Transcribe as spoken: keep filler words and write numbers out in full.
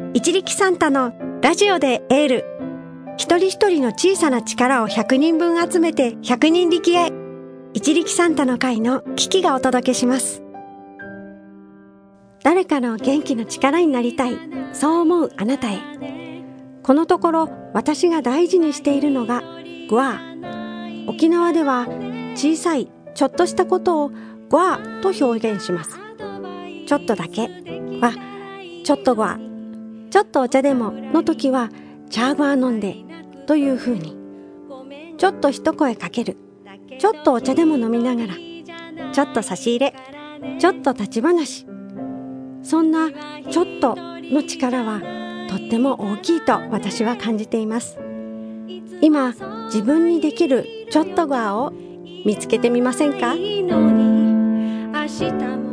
一力サンタのラジオでエール。一人一人の小さな力をひゃくにんぶん集めてひゃくにん力へ。一力サンタの会のキキがお届けします。誰かの元気の力になりたい、そう思うあなたへ。このところ私が大事にしているのがグワー。沖縄では小さいちょっとしたことをグワーと表現します。ちょっとだけはちょっとグワー、ちょっとお茶でもの時はチャーグワー飲んでというふうに、ちょっと一声かける、ちょっとお茶でも飲みながら、ちょっと差し入れ、ちょっと立ち話、そんなちょっとの力はとっても大きいと私は感じています。今自分にできるちょっとグワーを見つけてみませんか？